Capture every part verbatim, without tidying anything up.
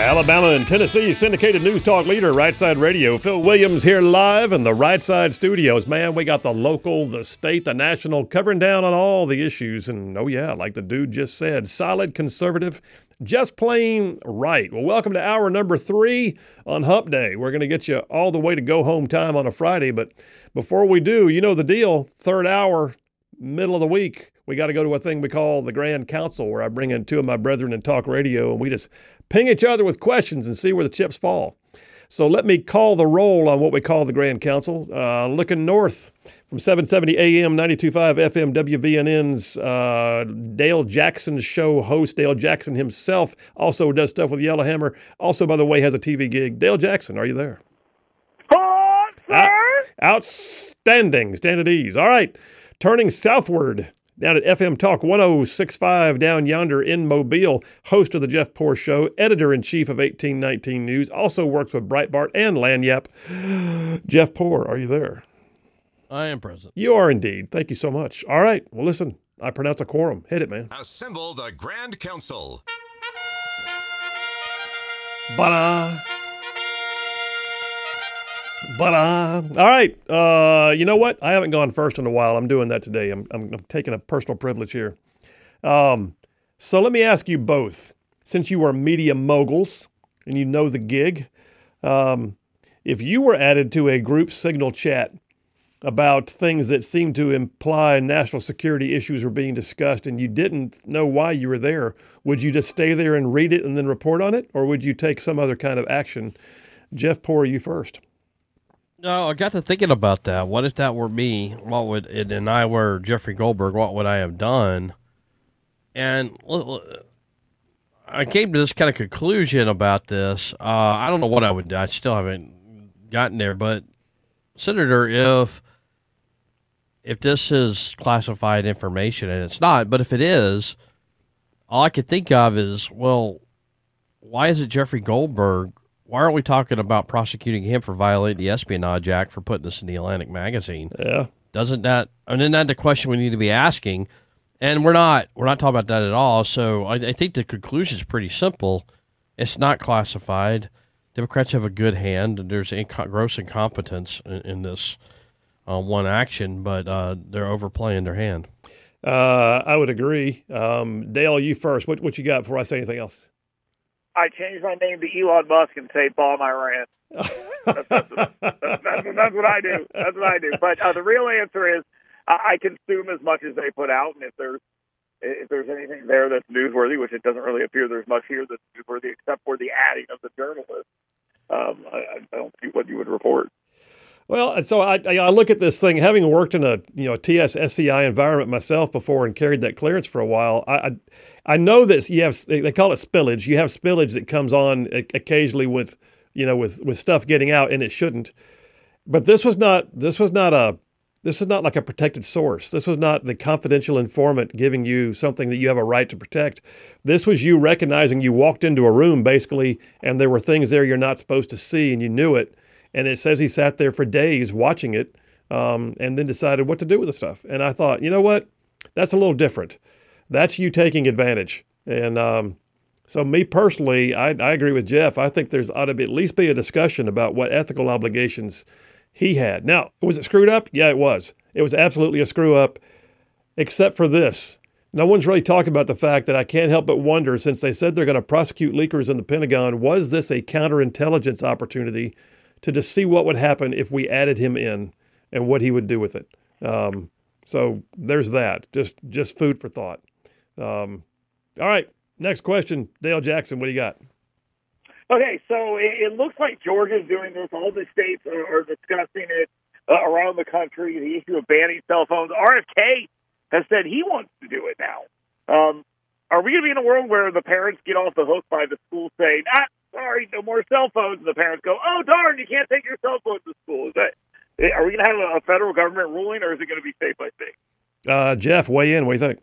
Alabama and Tennessee syndicated news talk leader, Right Side Radio. Phil Williams here live in the Right Side studios. Man, we got the local, the state, the national, covering down on all the issues. And, oh, yeah, like the dude just said, solid conservative, just plain right. Well, welcome to hour number three on Hump Day. We're going to get you all the way to go home time on a Friday. But before we do, you know the deal. Third hour, middle of the week, we got to go to a thing we call the Grand Council, where I bring in two of my brethren in talk radio, and we just ping each other with questions and see where the chips fall. So let me call the roll on what we call the Grand Council. Uh, looking north from seven seventy A M, ninety-two point five F M, W V N N's uh, Dale Jackson show host. Dale Jackson himself also does stuff with Yellowhammer. Also, by the way, has a T V gig. Dale Jackson, are you there? Oh, sir? Out- outstanding. Stand at ease. All right. Turning southward down at F M Talk one oh six point five down yonder in Mobile, host of the Jeff Poor Show, editor-in-chief of eighteen nineteen News, also works with Breitbart and Lagniappe. Jeff Poor, are you there? I am present. You are indeed. Thank you so much. All right. Well, listen, I pronounce a quorum. Hit it, man. Assemble the Grand Council. Ba-da. But uh, all right, uh, you know what? I haven't gone first in a while. I'm doing that today. I'm, I'm, I'm taking a personal privilege here. Um, so let me ask you both, since you are media moguls and you know the gig, um, if you were added to a group signal chat about things that seem to imply national security issues were being discussed and you didn't know why you were there, would you just stay there and read it and then report on it, or would you take some other kind of action? Jeff Poor, you first. No, I got to thinking about that. What if that were me? What would and, and I were Jeffrey Goldberg? What would I have done? And I came to this kind of conclusion about this. Uh, I don't know what I would do. I still haven't gotten there. But Senator, if if this is classified information, and it's not, but if it is, all I could think of is, well, why is it Jeffrey Goldberg? Why aren't we talking about prosecuting him for violating the Espionage Act for putting this in the Atlantic magazine? Yeah. Doesn't that, and then that's the question we need to be asking. And we're not, we're not talking about that at all. So I, I think the conclusion is pretty simple. It's not classified. Democrats have a good hand, and there's inco- gross incompetence in, in this uh, one action, but uh, they're overplaying their hand. Uh, I would agree. Um, Dale, you first. What, what you got before I say anything else? I changed my name to Elon Musk and say bomb Iran. that's, that's, that's, that's, that's what I do. That's what I do. But uh, the real answer is I, I consume as much as they put out, and if there's if there's anything there that's newsworthy, which it doesn't really appear there's much here that's newsworthy except for the adding of the journalist, um, I, I don't see what you would report. Well, so I, I look at this thing, having worked in a you know T S S C I environment myself before and carried that clearance for a while. I, I I know this. You have they call it spillage. You have spillage that comes on occasionally with you know with, with stuff getting out, and it shouldn't. But this was not. This was not a. This is not like a protected source. This was not the confidential informant giving you something that you have a right to protect. This was you recognizing you walked into a room basically, and there were things there you're not supposed to see, and you knew it. And it says he sat there for days watching it, um, and then decided what to do with the stuff. And I thought, you know what? That's a little different. That's you taking advantage. And um, so me personally, I, I agree with Jeff. I think there's ought to be, at least be a discussion about what ethical obligations he had. Now, was it screwed up? Yeah, it was. It was absolutely a screw up, except for this. No one's really talking about the fact that I can't help but wonder, since they said they're going to prosecute leakers in the Pentagon, was this a counterintelligence opportunity to just see what would happen if we added him in and what he would do with it? Um, so there's that. Just just food for thought. Um, all right, next question. Dale Jackson, what do you got? Okay, so it, it looks like Georgia's doing this. All the states are, are discussing it uh, around the country, the issue of banning cell phones. R F K has said he wants to do it now. Um, are we going to be in a world where the parents get off the hook by the school saying, ah, sorry, no more cell phones, and the parents go, oh, darn, you can't take your cell phone to school? Is that, are we going to have a, a federal government ruling, or is it going to be state by state? Uh, Jeff, weigh in. What do you think?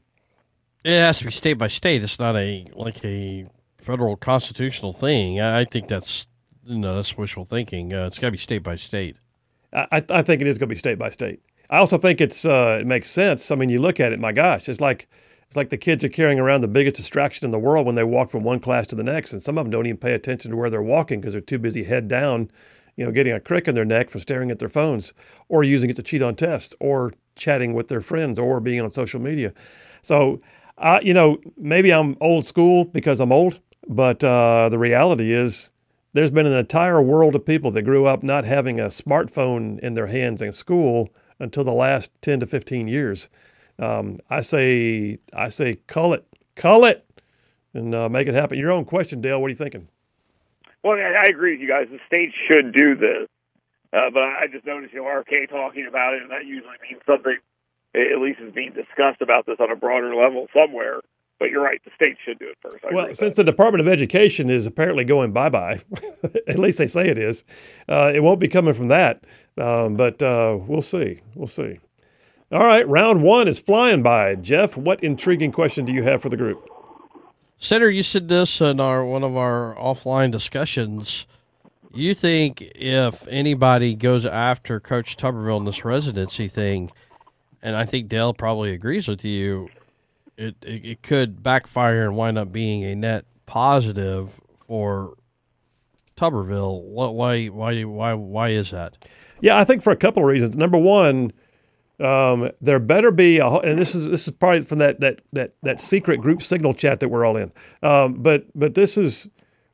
It has to be state by state. It's not a like a federal constitutional thing. I think that's you know that's wishful thinking. Uh, it's got to be state by state. I, I think it is going to be state by state. I also think it's uh, it makes sense. I mean, you look at it, my gosh, it's like It's like the kids are carrying around the biggest distraction in the world when they walk from one class to the next, and some of them don't even pay attention to where they're walking because they're too busy head down, you know, getting a crick in their neck from staring at their phones or using it to cheat on tests or chatting with their friends or being on social media. So, uh, you know, maybe I'm old school because I'm old, but uh, the reality is there's been an entire world of people that grew up not having a smartphone in their hands in school until the last ten to fifteen years. Um, I say, I say, cull it, cull it, and uh, make it happen. Your own question, Dale. What are you thinking? Well, I, I agree with you guys. The state should do this, uh, but I just noticed, you know, R K talking about it, and that usually means something at least is being discussed about this on a broader level somewhere. But you're right, the state should do it first. I well, since the Department of Education is apparently going bye-bye, at least they say it is, uh, it won't be coming from that. Um, but uh, we'll see. We'll see. All right, round one is flying by. Jeff, what intriguing question do you have for the group? Senator, you said this in our one of our offline discussions. You think if anybody goes after Coach Tuberville in this residency thing, and I think Dale probably agrees with you, it, it, it could backfire and wind up being a net positive for Tuberville. What? Why? Why? Why? Why is that? Yeah, I think for a couple of reasons. Number one, Um, there better be a, and this is this is probably from that that that that secret group signal chat that we're all in. Um, but but this is,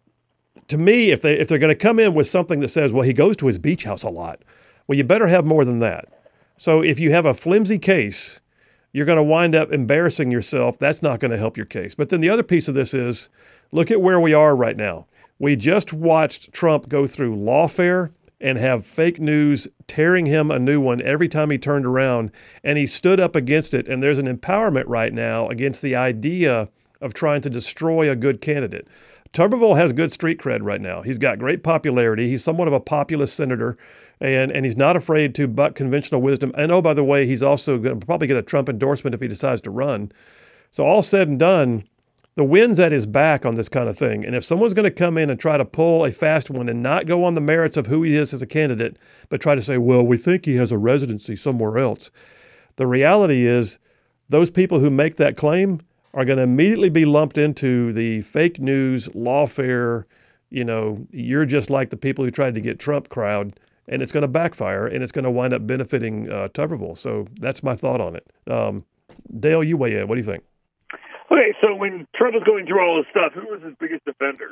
to me, if they if they're going to come in with something that says, well, he goes to his beach house a lot, well, you better have more than that. So if you have a flimsy case, you're going to wind up embarrassing yourself. That's not going to help your case. But then the other piece of this is, look at where we are right now. We just watched Trump go through lawfare and have fake news tearing him a new one every time he turned around, and he stood up against it. And there's an empowerment right now against the idea of trying to destroy a good candidate. Tuberville has good street cred right now. He's got great popularity. He's somewhat of a populist senator, and, and he's not afraid to buck conventional wisdom. And oh, by the way, he's also going to probably get a Trump endorsement if he decides to run. So all said and done, the wind's at his back on this kind of thing. And if someone's going to come in and try to pull a fast one and not go on the merits of who he is as a candidate, but try to say, well, we think he has a residency somewhere else, the reality is those people who make that claim are going to immediately be lumped into the fake news, lawfare, you know, you're just like the people who tried to get Trump crowd, and it's going to backfire, and it's going to wind up benefiting uh, Tuberville. So that's my thought on it. Um, Dale, you weigh in. What do you think? Okay, so when Trump was going through all this stuff, who was his biggest defender?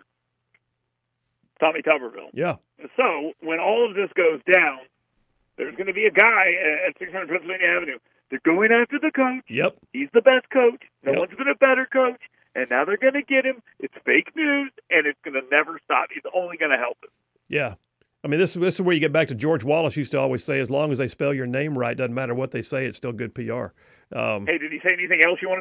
Tommy Tuberville. Yeah. So when all of this goes down, there's going to be a guy at six hundred Pennsylvania Avenue. They're going after the coach. Yep. He's the best coach. No Yep. one's been a better coach. And now they're going to get him. It's fake news, and it's going to never stop. He's only going to help him. Yeah. I mean, this, this is where you get back to George Wallace used to always say, as long as they spell your name right, doesn't matter what they say, it's still good P R. Um, Hey, did he say anything else you want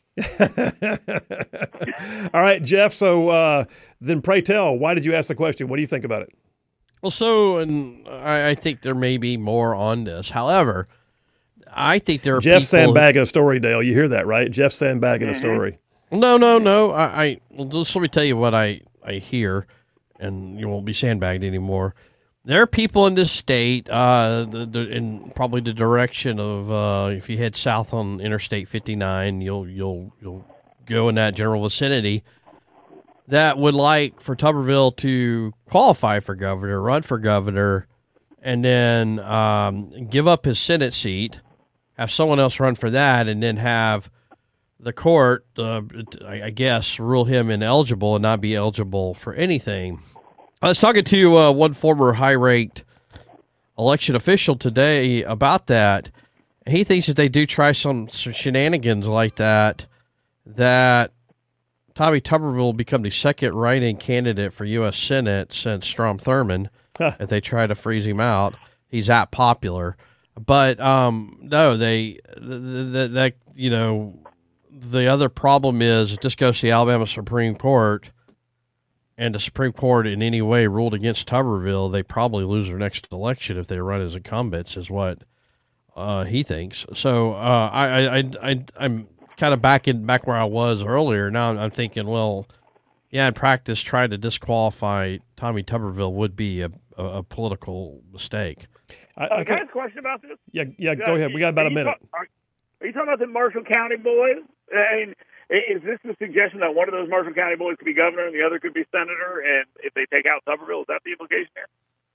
to talk about? All right, Jeff. So uh, then pray tell, why did you ask the question? What do you think about it? Well, so, and I, I think there may be more on this. However, I think there are Jeff people sandbagging a story, Dale. You hear that, right? Jeff sandbagging mm-hmm. a story. No, no, no. I, I well, just let me tell you what I, I hear, and you won't be sandbagged anymore. There are people in this state, uh, the, the, in probably the direction of uh, if you head south on Interstate fifty-nine, you'll you'll you'll go in that general vicinity, that would like for Tuberville to qualify for governor, run for governor, and then um, give up his Senate seat, have someone else run for that, and then have the court, uh, I guess, rule him ineligible and not be eligible for anything. I was talking to uh, one former high-ranked election official today about that. He thinks that they do try some shenanigans like that, that Tommy Tuberville will become the second write-in candidate for U S Senate since Strom Thurmond. Huh. If they try to freeze him out, he's that popular. But um, no, they that, that you know, the other problem is it just goes to the Alabama Supreme Court, and the Supreme Court in any way ruled against Tuberville, they probably lose their next election if they run as incumbents, is what uh, he thinks. So uh, I, I, I, I'm kind of back in back where I was earlier. Now I'm, I'm thinking, well, yeah, in practice, trying to disqualify Tommy Tuberville would be a, a, a political mistake. I, I uh, can I ask a question about this? Yeah, yeah. Go uh, ahead. We got about a minute. Talk, are, are you talking about the Marshall County boys I mean, is this the suggestion that one of those Marshall County boys could be governor and the other could be senator? And if they take out Tuberville, is that the implication here?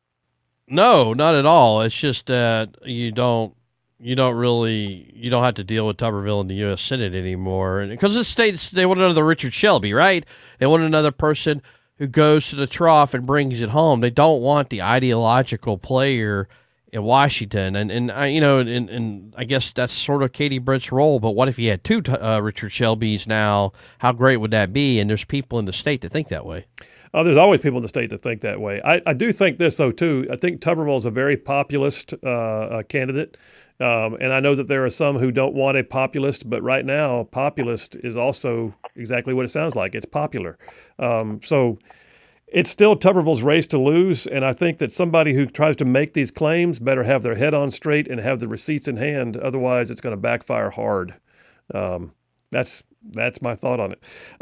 No, not at all. It's just that you don't you don't really you don't have to deal with Tuberville in the U S Senate anymore, and because the states they want another Richard Shelby, right? They want another person who goes to the trough and brings it home. They don't want the ideological player in Washington, and and I, you know, and, and I guess that's sort of Katie Britt's role. But what if you had two uh, Richard Shelbys now? How great would that be? And there's people in the state that think that way. Oh, there's always people in the state that think that way. I, I do think this, though, too. I think Tuberville is a very populist uh, uh, candidate. Um, and I know that there are some who don't want a populist, but right now, populist is also exactly what it sounds like. It's popular. Um, so it's still Tuberville's race to lose. And I think that somebody who tries to make these claims better have their head on straight and have the receipts in hand. Otherwise, it's going to backfire hard. Um, that's that's my thought on it.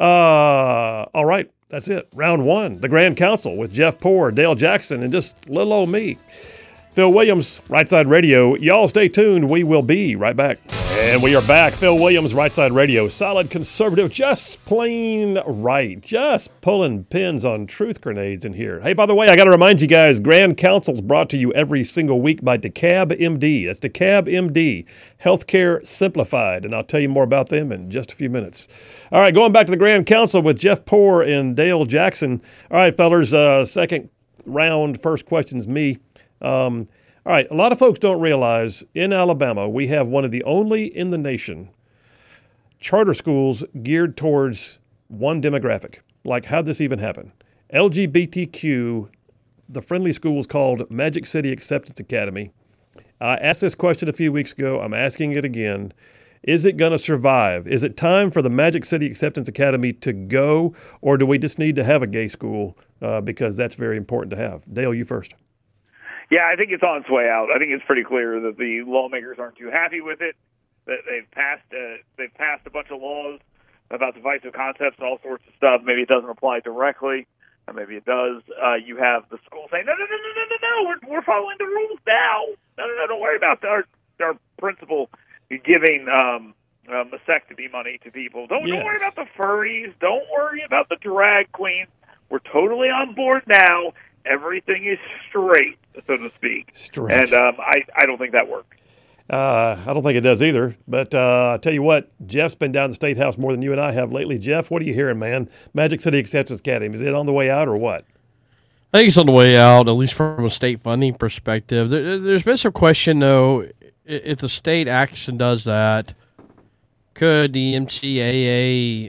Uh, all right. That's it. Round one, the Grand Council with Jeff Poor, Dale Jackson, and just little old me. Phil Williams, Right Side Radio. Y'all stay tuned. We will be right back. And we are back. Phil Williams, Right Side Radio. Solid conservative, just plain right. Just pulling pins on truth grenades in here. Hey, by the way, I got to remind you guys, Grand Council is brought to you every single week by DeKalb M D. That's DeKalb M D, Healthcare Simplified. And I'll tell you more about them in just a few minutes. All right, going back to the Grand Council with Jeff Poor and Dale Jackson. All right, fellers, uh, second round, first question's me. Um, all right, a lot of folks don't realize in Alabama we have one of the only in the nation charter schools geared towards one demographic. Like, how'd this even happen? L G B T Q, the friendly school is called Magic City Acceptance Academy. I asked this question a few weeks ago. I'm asking it again. Is it going to survive? Is it time for the Magic City Acceptance Academy to go, or do we just need to have a gay school uh, because that's very important to have? Dale, you first. Yeah, I think it's on its way out. I think it's pretty clear that the lawmakers aren't too happy with it. That they've passed uh, they've passed a bunch of laws about divisive concepts and all sorts of stuff. Maybe it doesn't apply directly, or maybe it does. Uh, you have the school saying, no, no, no, no, no, no, no, we're, we're following the rules now. No, no, no, don't worry about our, our principal giving um, uh, mastectomy money to people. Don't, yes. don't worry about the furries. Don't worry about the drag queens. We're totally on board now. Everything is straight, so to speak. Straight. And um, I, I don't think that works. Uh, I don't think it does either. But uh, I'll tell you what, Jeff's been down the State House more than you and I have lately. Jeff, what are you hearing, man? Magic City Acceptance Academy, is it on the way out or what? I think it's on the way out, at least from a state funding perspective. There, there's been some question, though, if the state acts and does that, could the M C A A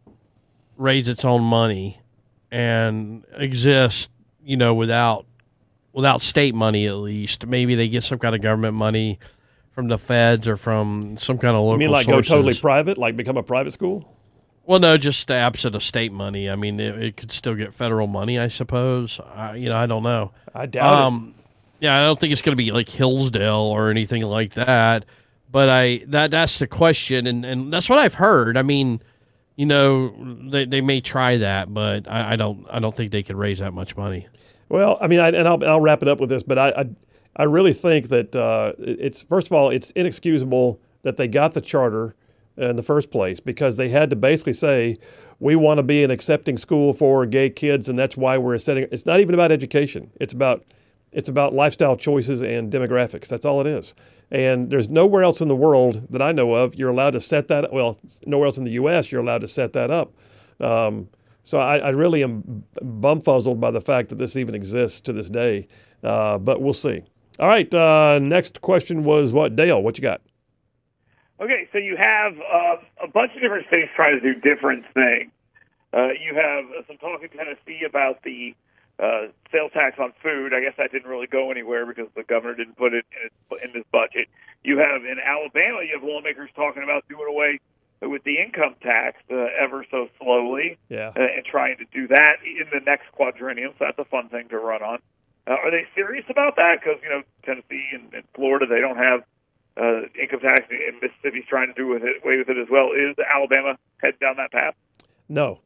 raise its own money and exist, you know, without without state money at least? Maybe they get some kind of government money from the feds or from some kind of local. You mean like sources. Go totally private, like become a private school? Well, no, just absent of state money. I mean, it, it could still get federal money, I suppose. I, you know, I don't know. I doubt um, it. Yeah, I don't think it's going to be like Hillsdale or anything like that. But I that that's the question, and, and that's what I've heard. I mean, you know, they they may try that, but I, I don't I don't think they could raise that much money. Well, I mean, I, and I'll I'll wrap it up with this, but I I, I really think that uh, it's first of all, it's inexcusable that they got the charter in the first place because they had to basically say we want to be an accepting school for gay kids, and that's why we're setting. It's not even about education. It's about it's about lifestyle choices and demographics. That's all it is. And there's nowhere else in the world that I know of you're allowed to set that. Well, nowhere else in the U S you're allowed to set that up. Um, so I, I really am bumfuzzled by the fact that this even exists to this day. Uh, but we'll see. All right. Uh, next question was what? Dale, what you got? Okay, so you have uh, a bunch of different states trying to do different things. Uh, you have some talk in Tennessee about the uh, sales tax on food. I guess that didn't really go anywhere because the governor didn't put it in his, in his budget. You have in Alabama, you have lawmakers talking about doing away with the income tax uh, ever so slowly, yeah, uh, and trying to do that in the next quadrennium. So that's a fun thing to run on. Uh, are they serious about that? Because you know Tennessee and, and Florida, they don't have uh, income tax, and Mississippi's trying to do with it, away with it as well. Is Alabama heading down that path? No.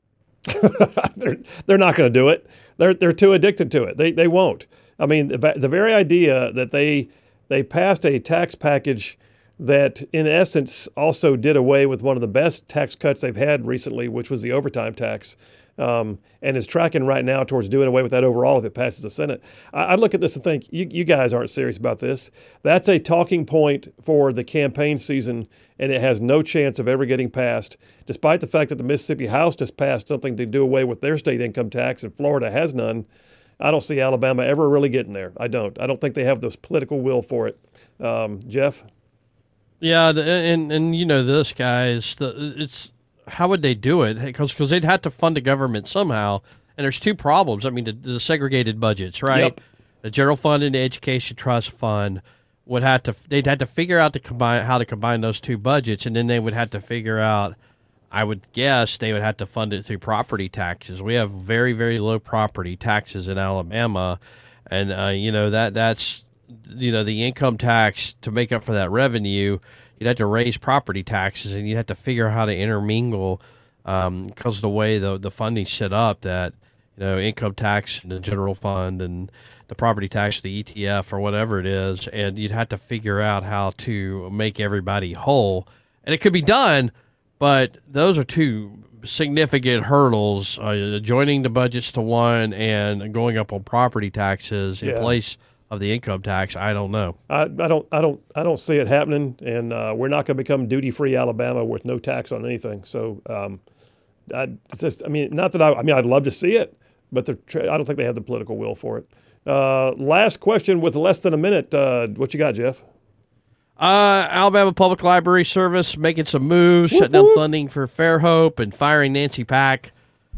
they're they're not going to do it. They're they're too addicted to it. They they won't. I mean, the, the very idea that they they passed a tax package that in essence also did away with one of the best tax cuts they've had recently, which was the overtime tax, um, and is tracking right now towards doing away with that overall if it passes the Senate. I, I look at this and think, you, you guys aren't serious about this. That's a talking point for the campaign season, and it has no chance of ever getting passed, despite the fact that the Mississippi House just passed something to do away with their state income tax and Florida has none. I don't see Alabama ever really getting there. I don't. I don't think they have this political will for it. Um, Jeff? Yeah, and and you know this, guys. The, it's how would they do it? Because because they'd have to fund the government somehow. And there's two problems. I mean, the, the segregated budgets, right? Yep. The general fund and the education trust fund would have to. They'd have to figure out to combine how to combine those two budgets, and then they would have to figure out. I would guess they would have to fund it through property taxes. We have very very low property taxes in Alabama, and uh, you know that that's. You know, the income tax to make up for that revenue, you'd have to raise property taxes, and you'd have to figure out how to intermingle um, because of the way the the funding's set up that, you know, income tax and the general fund and the property tax, the E T F or whatever it is, and you'd have to figure out how to make everybody whole. And it could be done, but those are two significant hurdles, uh, joining the budgets to one and going up on property taxes in Yeah. place of the income tax. I don't know. I, I don't I don't I don't see it happening, and uh, we're not going to become duty free Alabama with no tax on anything. So um, I it's just I mean not that I I mean I'd love to see it, but the, I don't think they have the political will for it. Uh, last question with less than a minute. Uh, what you got, Jeff? Uh, Alabama Public Library Service making some moves, shutting down funding for Fairhope and firing Nancy Pack.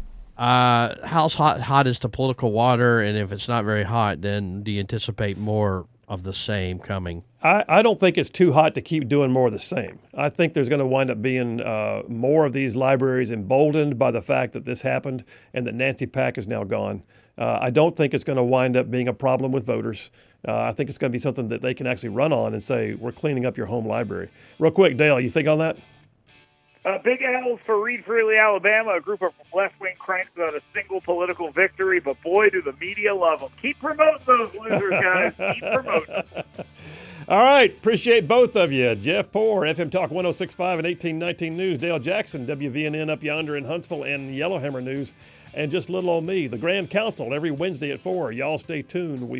Uh, how hot, hot is the political water? And if it's not very hot, then do you anticipate more of the same coming? I, I don't think it's too hot to keep doing more of the same. I think there's going to wind up being uh, more of these libraries emboldened by the fact that this happened and that Nancy Pack is now gone. Uh, I don't think it's going to wind up being a problem with voters. Uh, I think it's going to be something that they can actually run on and say, we're cleaning up your home library. Real quick, Dale, you think on that? Uh, big L's for Read Freely, Alabama, a group of left-wing cranks without a single political victory, but boy, do the media love them. Keep promoting those losers, guys. Keep promoting them. All right. Appreciate both of you. Jeff Poore, F M Talk one oh six point five and eighteen nineteen News. Dale Jackson, W V N N Up Yonder in Huntsville and Yellowhammer News. And just little old me, the Grand Council, every Wednesday at four. Y'all stay tuned. We